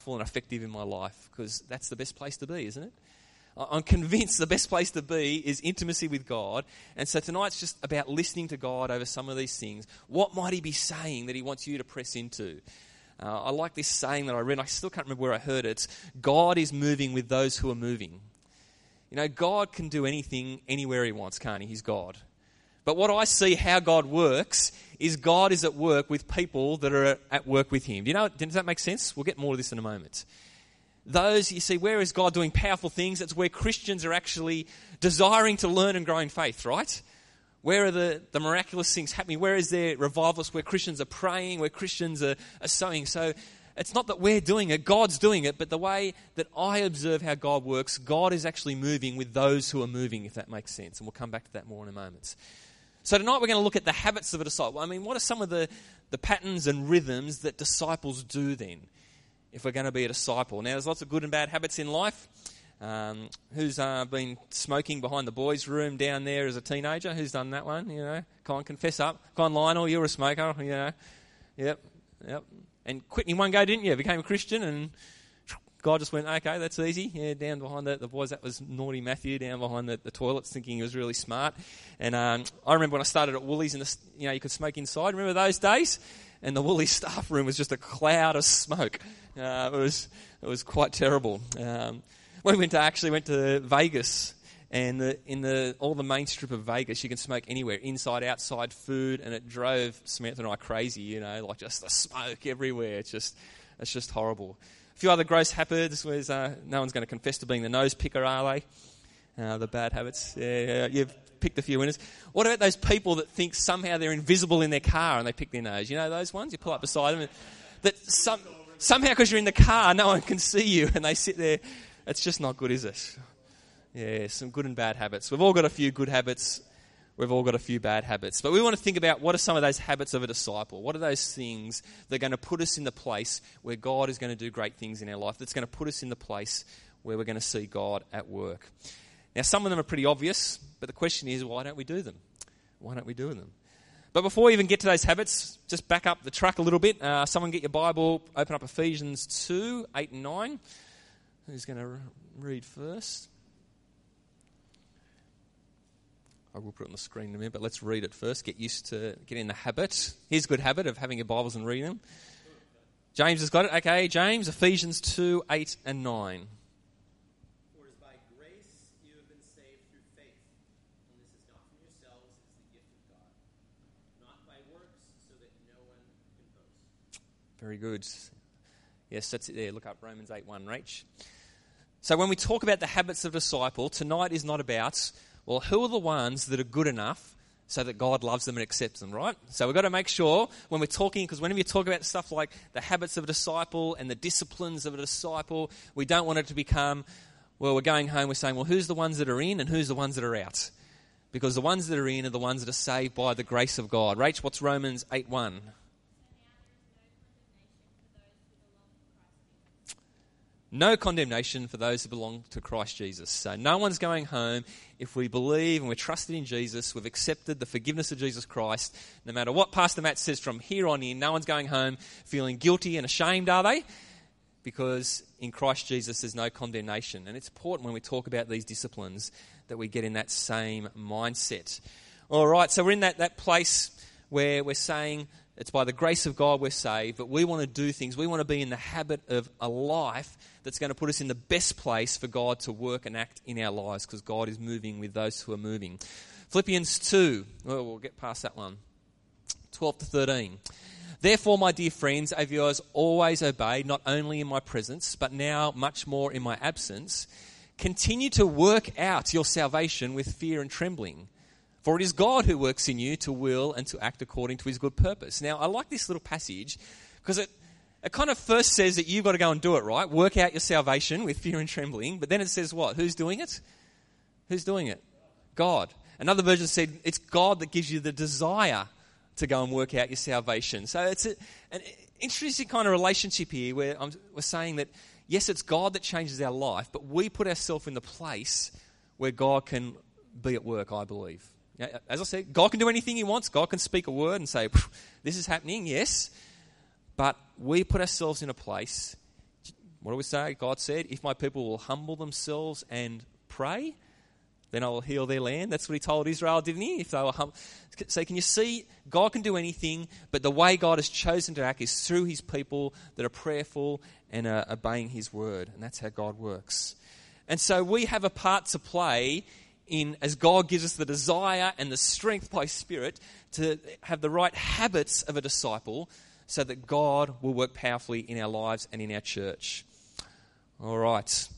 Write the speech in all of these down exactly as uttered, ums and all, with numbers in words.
powerful and effective in my life, because that's the best place to be, isn't it? I'm convinced the best place to be is intimacy with God. And so tonight's just about listening to God over some of these things. What might he be saying that he wants you to press into? Uh, I like this saying that I read, and I still can't remember where I heard it. God is moving with those who are moving. You know, God can do anything anywhere he wants, can't he? He's God. But what I see how God works is God is at work with people that are at work with him. Do you know, does that make sense? We'll get more of this in a moment. Those, you see, where is God doing powerful things? That's where Christians are actually desiring to learn and grow in faith, right? Where are the, the miraculous things happening? Where is there revivalists where Christians are praying, where Christians are, are sowing? So it's not that we're doing it, God's doing it, but the way that I observe how God works, God is actually moving with those who are moving, if that makes sense. And we'll come back to that more in a moment. So tonight we're going to look at the habits of a disciple. I mean, what are some of the, the patterns and rhythms that disciples do then, if we're going to be a disciple? Now, there's lots of good and bad habits in life. Um, who's uh, been smoking behind the boys' room down there as a teenager? Who's done that one? You know, come on, confess up. Come on, Lionel, you're a smoker. You know, yep, yep. And quit in one go, didn't you? Became a Christian, and God just went, okay, that's easy. Yeah, down behind the, the boys, that was naughty Matthew, down behind the, the toilets, thinking he was really smart. And um, I remember when I started at Woolies, and you know, you could smoke inside. Remember those days? And the Woolies staff room was just a cloud of smoke. Uh, it was it was quite terrible. Um, when we went to actually went to Vegas, and the, in the all the main strip of Vegas, you can smoke anywhere, inside, outside, food, and it drove Samantha and I crazy. You know, like just the smoke everywhere. It's just it's just horrible. A few other gross habits was uh, no one's going to confess to being the nose picker, are they? Uh, the bad habits. Yeah, yeah, you've picked a few winners. What about those people that think somehow they're invisible in their car and they pick their nose? You know those ones? You pull up beside them. And that some, somehow because you're in the car, no one can see you and they sit there. It's just not good, is it? Yeah, some good and bad habits. We've all got a few good habits. We've all got a few bad habits. But we want to think about what are some of those habits of a disciple? What are those things that are going to put us in the place where God is going to do great things in our life, that's going to put us in the place where we're going to see God at work? Now, some of them are pretty obvious, but the question is, why don't we do them? Why don't we do them? But before we even get to those habits, just back up the truck a little bit. Uh, someone get your Bible, open up Ephesians two, eight and nine. Who's going to read first? I will put it on the screen in a minute, but let's read it first. Get used to getting in the habit. Here's a good habit of having your Bibles and reading them. James has got it. Okay, James, Ephesians two, eight and nine. For it is by grace you have been saved through faith, and this is not from yourselves, it is the gift of God, not by works, so that no one can boast. Very good. Yes, that's it there. Look up Romans eight one, Rach. So when we talk about the habits of a disciple, tonight is not about, well, who are the ones that are good enough so that God loves them and accepts them, right? So we've got to make sure when we're talking, because whenever you talk about stuff like the habits of a disciple and the disciplines of a disciple, we don't want it to become, well, we're going home, we're saying, well, who's the ones that are in and who's the ones that are out? Because the ones that are in are the ones that are saved by the grace of God. Rach, what's Romans eight one? No condemnation for those who belong to Christ Jesus. So no one's going home if we believe and we're trusted in Jesus, we've accepted the forgiveness of Jesus Christ. No matter what Pastor Matt says from here on in, no one's going home feeling guilty and ashamed, are they? Because in Christ Jesus there's no condemnation. And it's important when we talk about these disciplines that we get in that same mindset. All right, so we're in that, that place where we're saying it's by the grace of God we're saved, but we want to do things. We want to be in the habit of a life that's going to put us in the best place for God to work and act in our lives, because God is moving with those who are moving. Philippians two, well, we'll get past that one, twelve to thirteen. Therefore, my dear friends, as you always obey, not only in my presence, but now much more in my absence, continue to work out your salvation with fear and trembling. For it is God who works in you to will and to act according to his good purpose. Now, I like this little passage because it, it kind of first says that you've got to go and do it, right? Work out your salvation with fear and trembling. But then it says what? Who's doing it? Who's doing it? God. Another version said it's God that gives you the desire to go and work out your salvation. So it's a, an interesting kind of relationship here where I'm, we're saying that, yes, it's God that changes our life, but we put ourselves in the place where God can be at work, I believe. As I said, God can do anything he wants. God can speak a word and say, this is happening, yes. But we put ourselves in a place. What do we say? God said, if my people will humble themselves and pray, then I will heal their land. That's what he told Israel, didn't he? If they were hum- So can you see, God can do anything, but the way God has chosen to act is through his people that are prayerful and are obeying his word. And that's how God works. And so we have a part to play in, as God gives us the desire and the strength by Spirit to have the right habits of a disciple so that God will work powerfully in our lives and in our church. All right.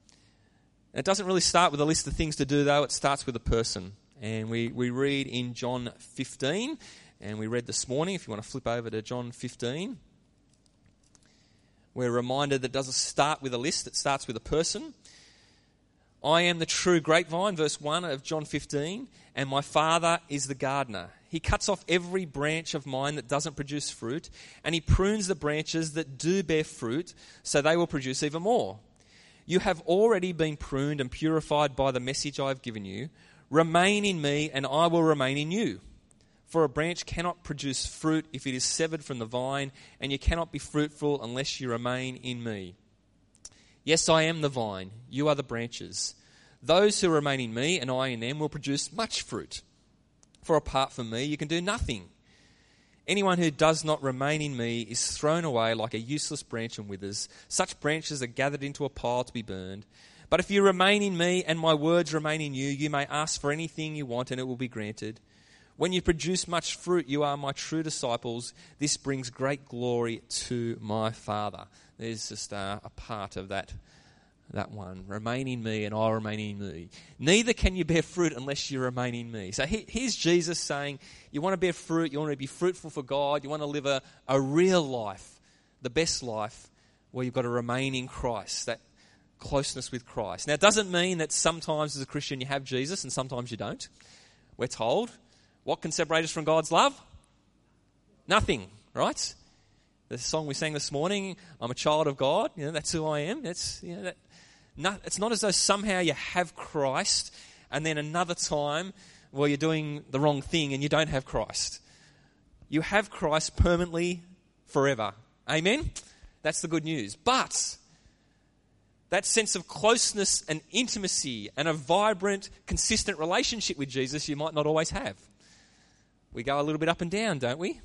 It doesn't really start with a list of things to do, though. It starts with a person. And we, we read in John fifteen, and we read this morning, if you want to flip over to John fifteen, we're reminded that it doesn't start with a list, it starts with a person. I am the true grapevine, verse one of John fifteen, and my Father is the gardener. He cuts off every branch of mine that doesn't produce fruit, and he prunes the branches that do bear fruit, so they will produce even more. You have already been pruned and purified by the message I have given you. Remain in me, and I will remain in you. For a branch cannot produce fruit if it is severed from the vine, and you cannot be fruitful unless you remain in me. Yes, I am the vine, you are the branches. Those who remain in me and I in them will produce much fruit. For apart from me, you can do nothing. Anyone who does not remain in me is thrown away like a useless branch and withers. Such branches are gathered into a pile to be burned. But if you remain in me and my words remain in you, you may ask for anything you want and it will be granted. When you produce much fruit, you are my true disciples. This brings great glory to my Father. There's just a, a part of that, that one. Remain in me and I'll remain in me. Neither can you bear fruit unless you remain in me. So he, here's Jesus saying, you want to bear fruit, you want to be fruitful for God, you want to live a, a real life, the best life, where you've got to remain in Christ, that closeness with Christ. Now, it doesn't mean that sometimes as a Christian you have Jesus and sometimes you don't. We're told, what can separate us from God's love? Nothing, right? The song we sang this morning, I'm a child of God, you know, that's who I am. That's, you know, that, no, it's not as though somehow you have Christ and then another time, well, you're doing the wrong thing and you don't have Christ. You have Christ permanently forever. Amen? That's the good news. But that sense of closeness and intimacy and a vibrant, consistent relationship with Jesus you might not always have. We go a little bit up and down, don't we?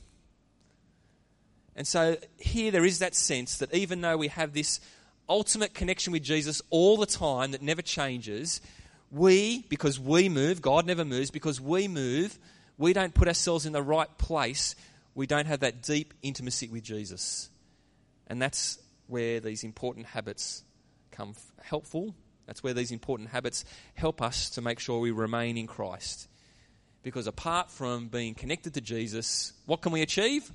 And so here there is that sense that even though we have this ultimate connection with Jesus all the time that never changes, we, because we move, God never moves, because we move, we don't put ourselves in the right place, we don't have that deep intimacy with Jesus. And that's where these important habits come helpful. That's where these important habits help us to make sure we remain in Christ. Because apart from being connected to Jesus, what can we achieve?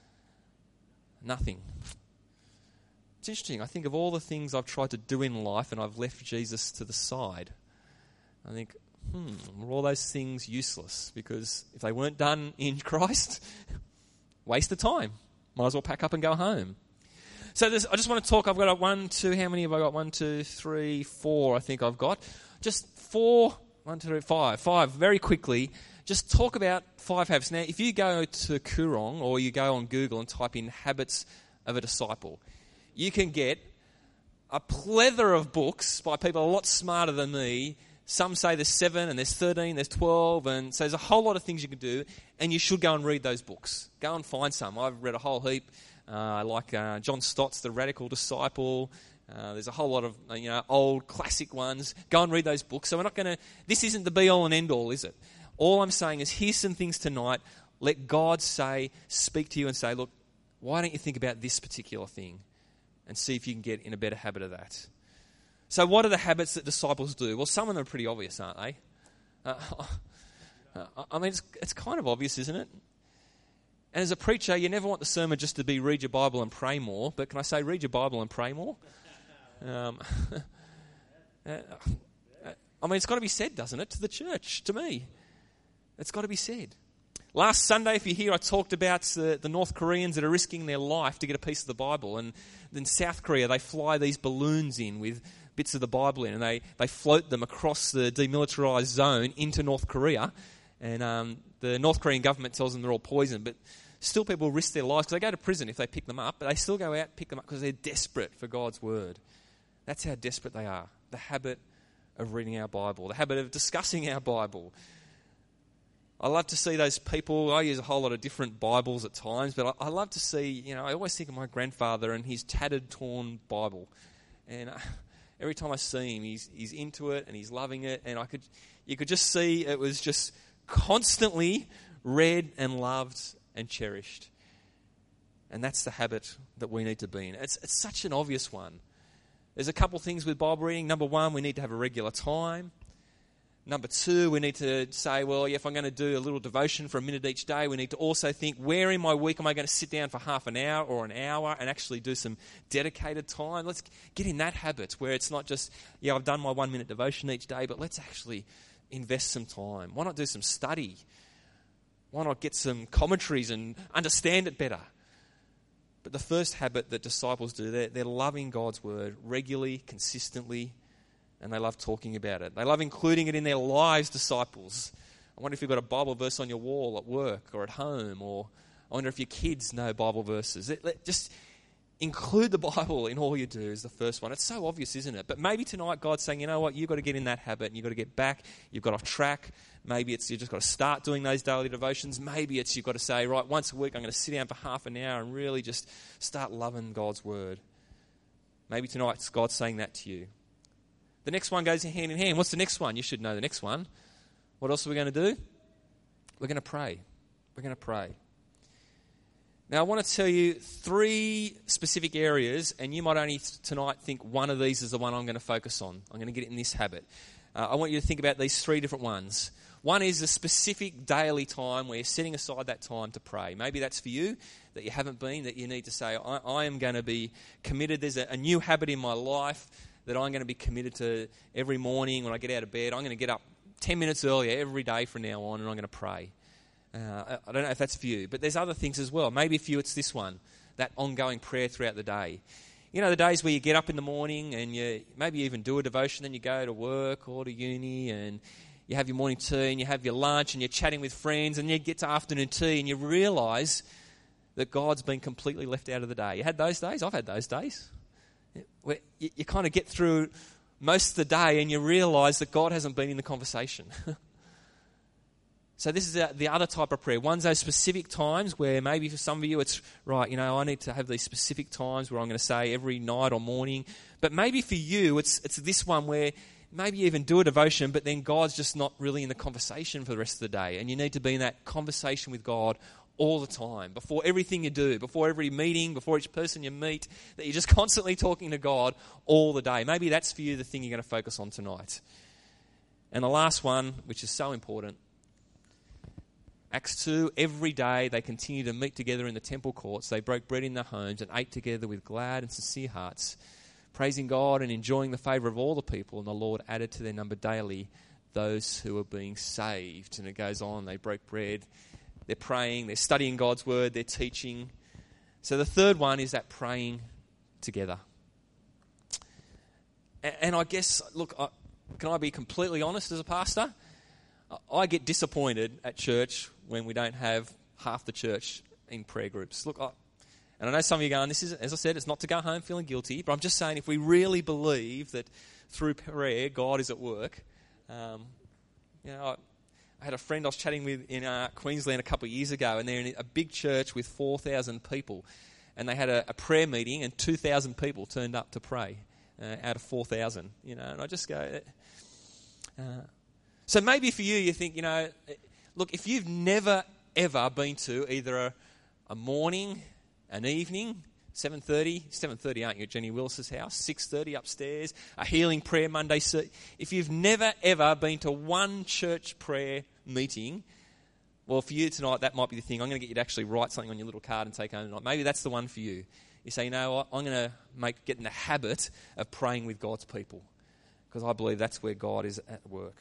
Nothing. It's interesting. I think of all the things I've tried to do in life and I've left Jesus to the side. I think, hmm, were all those things useless? Because if they weren't done in Christ, waste of time. Might as well pack up and go home. So this, I just want to talk. I've got one, two, how many have I got? One, two, three, four I think I've got. Just four, one, two, three, five. Five, very quickly. Just talk about five habits. Now, if you go to Koorong or you go on Google and type in habits of a disciple, you can get a plethora of books by people a lot smarter than me. Some say there's seven and there's thirteen, there's twelve, and so there's a whole lot of things you can do, and you should go and read those books. Go and find some. I've read a whole heap. Uh, I like uh, John Stott's The Radical Disciple. Uh, there's a whole lot of you know old classic ones. Go and read those books. So we're not going to... This isn't the be-all and end-all, is it? All I'm saying is here's some things tonight. Let God say, speak to you and say, look, why don't you think about this particular thing? And see if you can get in a better habit of that. So what are the habits that disciples do? Well, some of them are pretty obvious, aren't they? Uh, I mean, it's, it's kind of obvious, isn't it? And as a preacher, you never want the sermon just to be read your Bible and pray more. But can I say read your Bible and pray more? Um, I mean, it's got to be said, doesn't it, to the church, to me. It's got to be said. Last Sunday, if you're here, I talked about the, the North Koreans that are risking their life to get a piece of the Bible. And in South Korea, they fly these balloons in with bits of the Bible in, and they, they float them across the demilitarized zone into North Korea. And um, the North Korean government tells them they're all poison. But Still people risk their lives because they go to prison if they pick them up, but they still go out and pick them up because they're desperate for God's word. That's how desperate they are. The habit of reading our Bible, the habit of discussing our Bible. I love to see those people. I use a whole lot of different Bibles at times, but I, I love to see, you know, I always think of my grandfather and his tattered, torn Bible. And uh, every time I see him, he's he's into it and he's loving it. And I could, you could just see it was just constantly read and loved and cherished. And that's the habit that we need to be in. It's, it's such an obvious one. There's a couple things with Bible reading. Number one, we need to have a regular time. Number two, we need to say, well, yeah, if I'm going to do a little devotion for a minute each day, we need to also think, where in my week am I going to sit down for half an hour or an hour and actually do some dedicated time? Let's get in that habit where it's not just, yeah, I've done my one minute devotion each day, but let's actually invest some time. Why not do some study? Why not get some commentaries and understand it better? But the first habit that disciples do, they're, they're loving God's word regularly, consistently, and they love talking about it. They love including it in their lives, disciples. I wonder if you've got a Bible verse on your wall at work or at home, or I wonder if your kids know Bible verses. It, let, just include the Bible in all you do is the first one. It's so obvious, isn't it? But maybe tonight God's saying, you know what, you've got to get in that habit and you've got to get back. You've got off track. Maybe it's you've just got to start doing those daily devotions. Maybe it's you've got to say, right, once a week I'm going to sit down for half an hour and really just start loving God's word. Maybe tonight it's God saying that to you. The next one goes hand in hand. What's the next one? You should know the next one. What else are we going to do? We're going to pray. We're going to pray. Now, I want to tell you three specific areas, and you might only tonight think one of these is the one I'm going to focus on. I'm going to get in this habit. Uh, I want you to think about these three different ones. One is a specific daily time where you're setting aside that time to pray. Maybe that's for you, that you haven't been, that you need to say, I, I am going to be committed. There's a, a new habit in my life that I'm going to be committed to every morning when I get out of bed. I'm going to get up ten minutes earlier every day from now on, and I'm going to pray. Uh, I don't know if that's for you, but there's other things as well. Maybe for you it's this one, that ongoing prayer throughout the day. You know, the days where you get up in the morning and you maybe you even do a devotion, then you go to work or to uni and you have your morning tea and you have your lunch and you're chatting with friends and you get to afternoon tea and you realise that God's been completely left out of the day. You had those days? I've had those days. Where you, you kind of get through most of the day and you realise that God hasn't been in the conversation. So this is the other type of prayer. One's those specific times where maybe for some of you it's, right, you know, I need to have these specific times where I'm going to say every night or morning. But maybe for you it's it's this one where maybe you even do a devotion, but then God's just not really in the conversation for the rest of the day. And you need to be in that conversation with God all the time, before everything you do, before every meeting, before each person you meet, that you're just constantly talking to God all the day. Maybe that's for you the thing you're going to focus on tonight. And the last one, which is so important, Acts two, every day they continued to meet together in the temple courts. They broke bread in their homes and ate together with glad and sincere hearts, praising God and enjoying the favour of all the people. And the Lord added to their number daily those who were being saved. And it goes on, they broke bread, they're praying, they're studying God's word, they're teaching. So the third one is that praying together. And I guess, look, can I be completely honest as a pastor? I get disappointed at church when we don't have half the church in prayer groups. Look, I, and I know some of you are going, this is, as I said, it's not to go home feeling guilty, but I'm just saying if we really believe that through prayer God is at work, um, you know, I, I had a friend I was chatting with in uh, Queensland a couple of years ago, and they're in a big church with four thousand people, and they had a, a prayer meeting, and two thousand people turned up to pray uh, out of four thousand. You know, and I just go. Uh, So maybe for you, you think, you know, look, if you've never, ever been to either a, a morning, an evening, seven thirty, seven thirty aren't you at Jenny Willis's house, six thirty upstairs, a healing prayer Monday. If you've never, ever been to one church prayer meeting, well, for you tonight, that might be the thing. I'm going to get you to actually write something on your little card and take home tonight. Maybe that's the one for you. You say, you know what, I'm going to make get in the habit of praying with God's people because I believe that's where God is at work.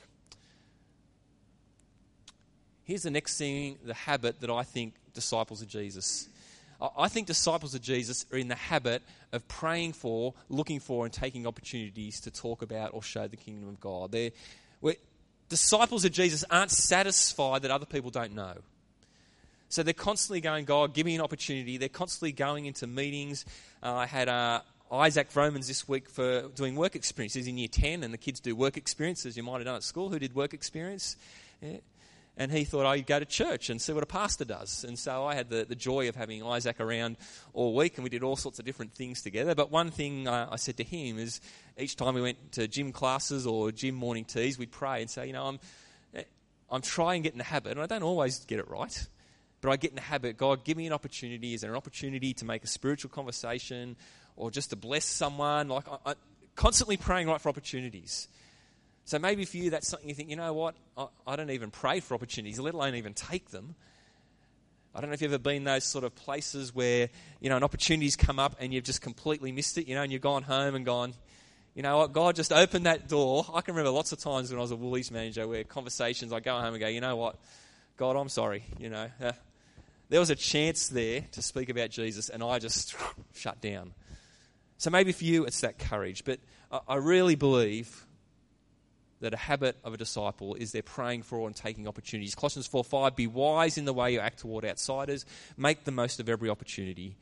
Here's the next thing, the habit that I think disciples of Jesus. I think disciples of Jesus are in the habit of praying for, looking for, and taking opportunities to talk about or show the kingdom of God. They're, we're, disciples of Jesus aren't satisfied that other people don't know. So they're constantly going, God, give me an opportunity. They're constantly going into meetings. Uh, I had uh, Isaac Romans this week for doing work experiences in year ten, and the kids do work experiences you might have done at school. Who did work experience? Yeah. And he thought, oh, you go to church and see what a pastor does. And so I had the, the joy of having Isaac around all week, and we did all sorts of different things together. But one thing uh, I said to him is each time we went to gym classes or gym morning teas, we'd pray and say, you know, I'm, I'm trying to get in the habit, and I don't always get it right, but I get in the habit, God, give me an opportunity. Is there an opportunity to make a spiritual conversation or just to bless someone? Like I, I constantly praying right for opportunities. So maybe for you, that's something you think, you know what, I, I don't even pray for opportunities, let alone even take them. I don't know if you've ever been those sort of places where, you know, an opportunity's come up and you've just completely missed it, you know, and you've gone home and gone, you know what, God just opened that door. I can remember lots of times when I was a Woolies manager where conversations, I go home and go, you know what, God, I'm sorry, you know. Uh, there was a chance there to speak about Jesus and I just shut down. So maybe for you it's that courage, but I, I really believe that a habit of a disciple is they're praying for and taking opportunities. Colossians four five, be wise in the way you act toward outsiders. Make the most of every opportunity.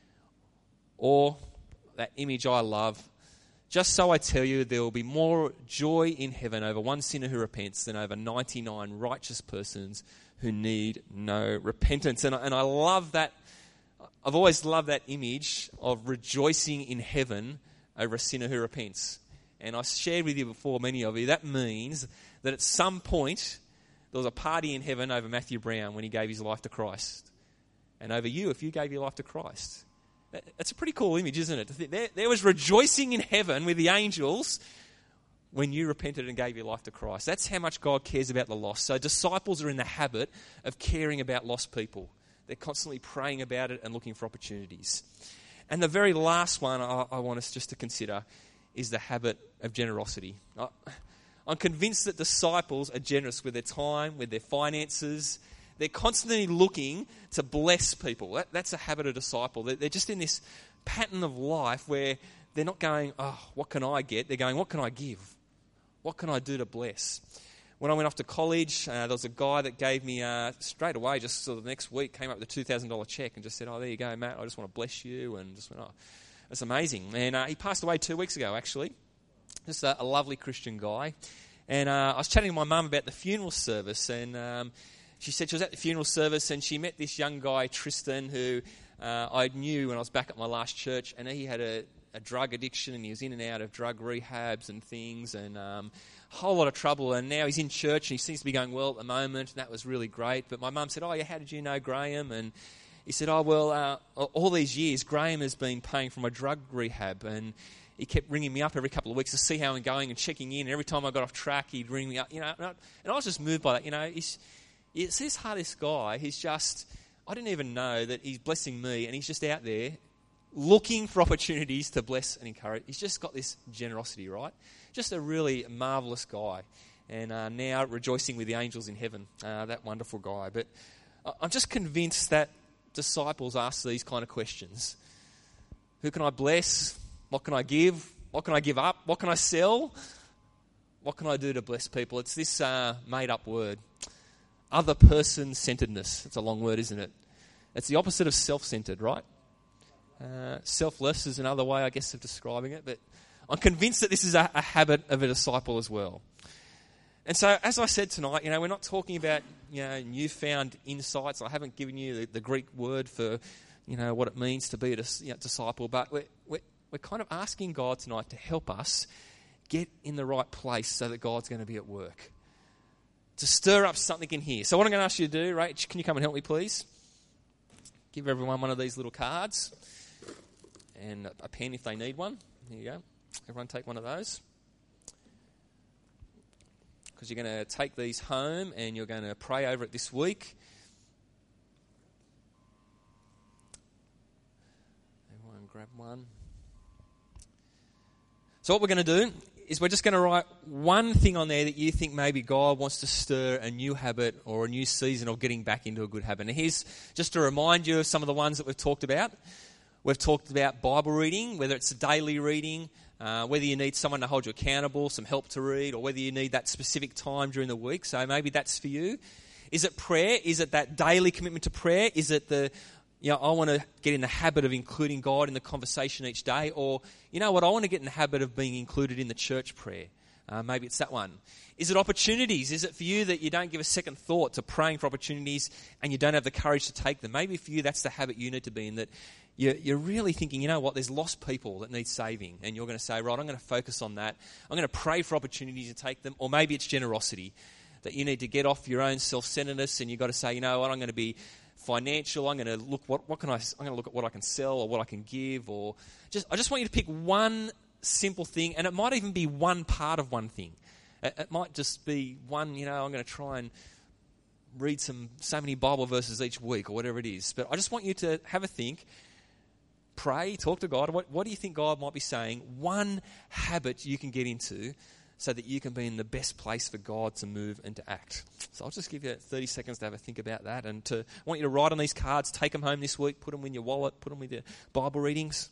Or that image I love, just so I tell you, there will be more joy in heaven over one sinner who repents than over ninety-nine righteous persons who need no repentance. And I, and I love that. I've always loved that image of rejoicing in heaven over a sinner who repents. And I shared with you before, many of you, that means that at some point there was a party in heaven over Matthew Brown when he gave his life to Christ. And over you if you gave your life to Christ. That's a pretty cool image, isn't it? There, there was rejoicing in heaven with the angels when you repented and gave your life to Christ. That's how much God cares about the lost. So disciples are in the habit of caring about lost people. They're constantly praying about it and looking for opportunities. And the very last one I, I want us just to consider is the habit of generosity. I'm convinced that disciples are generous with their time, with their finances. They're constantly looking to bless people. That, that's a habit of disciple. They're, they're just in this pattern of life where they're not going, oh, what can I get? They're going, what can I give? What can I do to bless? When I went off to college, uh, there was a guy that gave me uh, straight away, just sort of the next week, came up with a two thousand dollars check and just said, oh, there you go, Matt, I just want to bless you. And just went, oh, that's amazing. And uh, he passed away two weeks ago, actually. Just a, a lovely Christian guy. And uh, I was chatting to my mum about the funeral service, and um, she said she was at the funeral service and she met this young guy, Tristan, who uh, I knew when I was back at my last church, and he had a, a drug addiction and he was in and out of drug rehabs and things, and um, a whole lot of trouble. And now he's in church and he seems to be going well at the moment, and that was really great. But my mum said, oh yeah, how did you know Graham? And he said, oh well, uh, all these years Graham has been paying for my drug rehab, and he kept ringing me up every couple of weeks to see how I'm going and checking in. And every time I got off track, he'd ring me up, you know. And I was just moved by that, you know. He's, it's this hardest guy. He's just, I didn't even know that he's blessing me, and he's just out there looking for opportunities to bless and encourage. He's just got this generosity, right? Just a really marvellous guy. And uh, now rejoicing with the angels in heaven, uh, that wonderful guy. But I'm just convinced that disciples ask these kind of questions. Who can I bless? What can I give? What can I give up? What can I sell? What can I do to bless people? It's this uh, made-up word. Other person-centeredness. It's a long word, isn't it? It's the opposite of self-centered, right? Uh, selfless is another way, I guess, of describing it. But I'm convinced that this is a, a habit of a disciple as well. And so, as I said tonight, you know, we're not talking about, you know, newfound insights. I haven't given you the, the Greek word for, you know, what it means to be a dis, you know, disciple. But we're, we're, we're kind of asking God tonight to help us get in the right place so that God's going to be at work. To stir up something in here. So what I'm going to ask you to do, Rach, can you come and help me, please? Give everyone one of these little cards. And a pen if they need one. Here you go. Everyone take one of those. Because you're going to take these home and you're going to pray over it this week. Everyone grab one. So what we're going to do is we're just going to write one thing on there that you think maybe God wants to stir a new habit or a new season of getting back into a good habit. And here's just to remind you of some of the ones that we've talked about. We've talked about Bible reading, whether it's a daily reading, uh, whether you need someone to hold you accountable, some help to read, or whether you need that specific time during the week. So maybe that's for you. Is it prayer? Is it that daily commitment to prayer? Is it the, you know, I want to get in the habit of including God in the conversation each day? Or, you know what, I want to get in the habit of being included in the church prayer. Uh, maybe it's that one. Is it opportunities? Is it for you that you don't give a second thought to praying for opportunities and you don't have the courage to take them? Maybe for you that's the habit you need to be in, that you're, you're really thinking, you know what, there's lost people that need saving. And you're going to say, right, I'm going to focus on that. I'm going to pray for opportunities to take them. Or maybe it's generosity, that you need to get off your own self-centeredness and you've got to say, you know what, I'm going to be financial. I'm going to look what what can I? I'm going to look at what I can sell or what I can give. Or just I just want you to pick one simple thing, and it might even be one part of one thing. It, it might just be one. You know, I'm going to try and read some so many Bible verses each week or whatever it is. But I just want you to have a think, pray, talk to God. What what do you think God might be saying? One habit you can get into, so that you can be in the best place for God to move and to act. So I'll just give you thirty seconds to have a think about that. And to, I want you to write on these cards, take them home this week, put them in your wallet, put them with your Bible readings.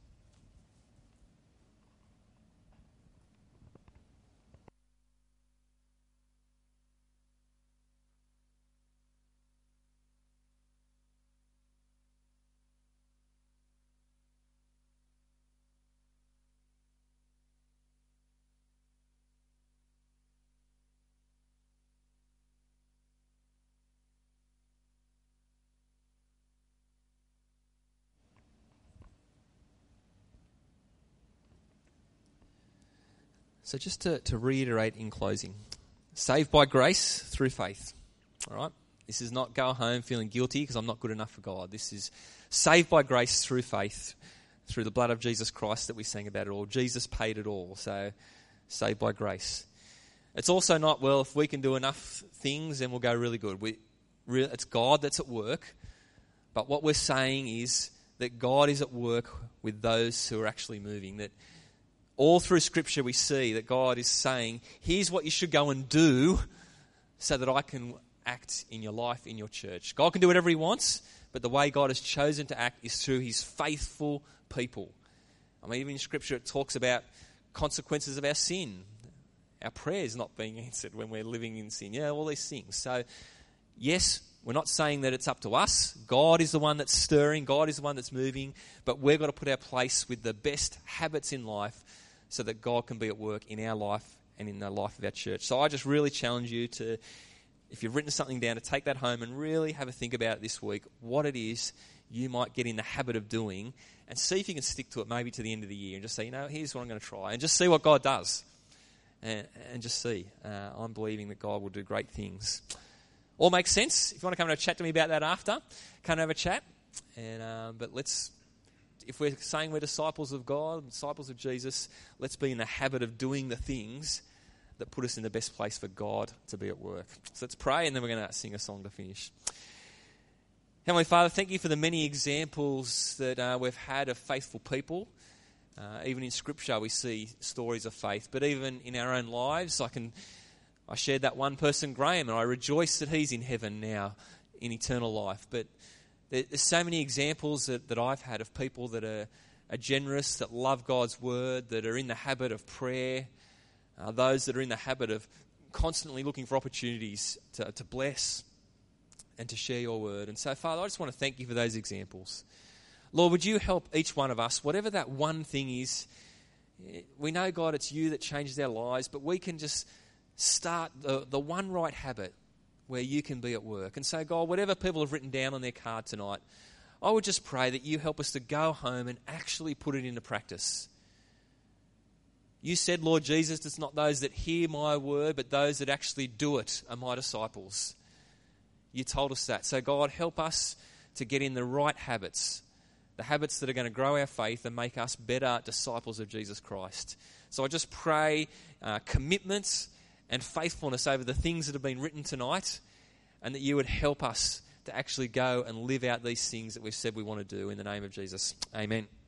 So just to, to reiterate in closing, saved by grace through faith. All right? This is not go home feeling guilty because I'm not good enough for God. This is saved by grace through faith, through the blood of Jesus Christ that we sang about it all. Jesus paid it all, so saved by grace. It's also not, well, if we can do enough things, then we'll go really good. We, re- it's God that's at work, but what we're saying is that God is at work with those who are actually moving, that all through Scripture we see that God is saying, here's what you should go and do so that I can act in your life, in your church. God can do whatever he wants, but the way God has chosen to act is through his faithful people. I mean, even in Scripture it talks about consequences of our sin. Our prayers not being answered when we're living in sin. Yeah, all these things. So, yes, we're not saying that it's up to us. God is the one that's stirring. God is the one that's moving. But we've got to put our place with the best habits in life so that God can be at work in our life and in the life of our church. So I just really challenge you to, if you've written something down, to take that home and really have a think about it this week, what it is you might get in the habit of doing, and see if you can stick to it maybe to the end of the year and just say, you know, here's what I'm going to try, and just see what God does. And, and just see. Uh, I'm believing that God will do great things. All makes sense. If you want to come and have a chat to me about that after, come and have a chat. And um, but let's, if we're saying we're disciples of God, disciples of Jesus, let's be in the habit of doing the things that put us in the best place for God to be at work. So let's pray, and then we're going to sing a song to finish. Heavenly Father, thank you for the many examples that uh, we've had of faithful people. Uh, even in Scripture we see stories of faith, but even in our own lives, I can I shared that one person, Graham, and I rejoice that he's in heaven now in eternal life. But there's so many examples that, that I've had of people that are, are generous, that love God's word, that are in the habit of prayer, uh, those that are in the habit of constantly looking for opportunities to, to bless and to share your word. And so, Father, I just want to thank you for those examples. Lord, would you help each one of us, whatever that one thing is. We know, God, it's you that changes our lives, but we can just start the, the one right habit where you can be at work. And so, God, whatever people have written down on their card tonight, I would just pray that you help us to go home and actually put it into practice. You said, Lord Jesus, it's not those that hear my word, but those that actually do it are my disciples. You told us that. So, God, help us to get in the right habits, the habits that are going to grow our faith and make us better disciples of Jesus Christ. So I just pray uh, commitment and faithfulness over the things that have been written tonight, and that you would help us to actually go and live out these things that we've said we want to do in the name of Jesus. Amen.